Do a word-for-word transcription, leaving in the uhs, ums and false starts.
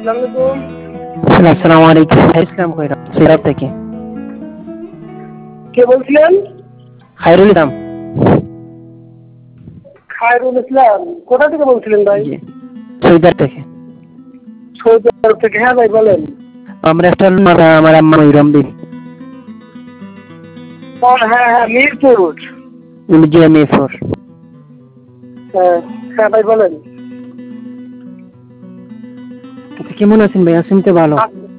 আসসালামু আলাইকুম। ইসলাম কইরা সিরাত থেকে কে বলছিলেন? খায়রুল ইসলাম। খায়রুল ইসলাম কোথা থেকে বলছিলেন ভাই? জি, সৌদি আরব থেকে। সৌদি আরব থেকে। হ্যাঁ ভাই বলেন। আমরা একটা আমার আম্মা ময়ূরম বিবি। ও হ্যাঁ হ্যাঁ মিরপুর। জি মিরপুর। হ্যাঁ হ্যাঁ ভাই বলেন। কেমন আছেন ভাই? আছেন তো ভালো।